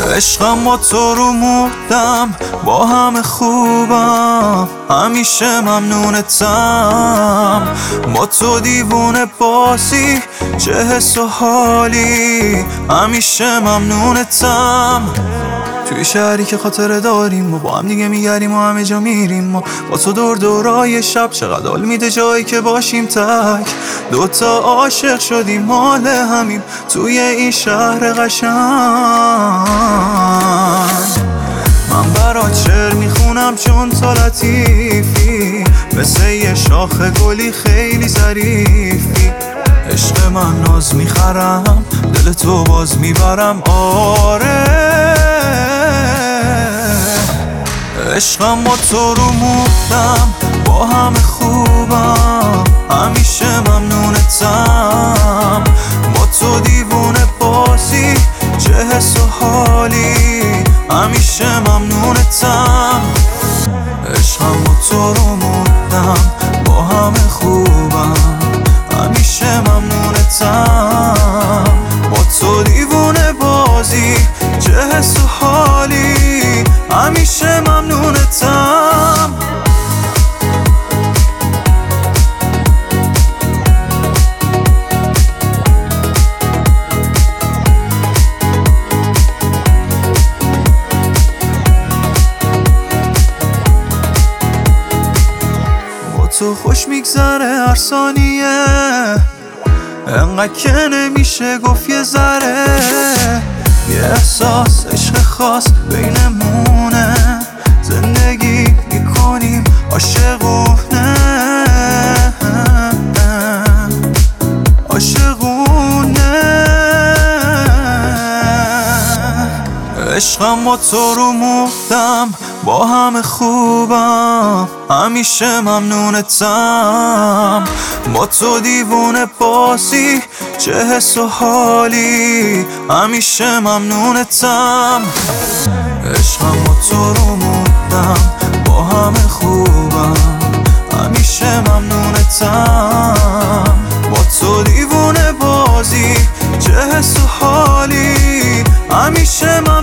عشقم با تو رو مردم، با همه خوبم، همیشه ممنونتم. با تو دیوونه بازی، چه حس و حالی، همیشه ممنونتم. توی شهری که خاطره داریم و با هم دیگه میگریم و همه جا میریم و با تو دور دورای شب چقدر حال میده جایی که باشیم تک. دوتا عاشق شدیم مال همیم توی این شهر قشنگ. من برات شعر میخونم چون تو لطیفی، مثل یه شاخ گلی خیلی ظریفی. عشق من ناز میخرم، دل تو باز میبرم، آره. عشقم با تو رو مردم، با همه خوبم، همیشه ممنونتم. با تو دیوونه بازی، چه حس و حالی، همیشه ممنونتم. عشقم با تو رو مردم، با همه خوبم، همیشه ممنونتم. با تو دیوونه بازی، چه حس و حالی، همیشه ممنونتم. با تو خوش میگذره هر ثانیه، انقدر که نمیشه گفت یه ذره. یه احساس عشق خاص بینمونه، زندگی میکنیم عاشقونه، عاشقونه. عشقم با تو رو مردم، با همه خوبم، همیشه ممنونتم. با تو دیوونه بازی، چه حس و حالی، همیشه ممنونتم. عشقم با تو رو مردم، با همه خوبم، همیشه ممنونتم. با تو دیوونه بازی، چه حس و حالی، همیشه ممنونتم.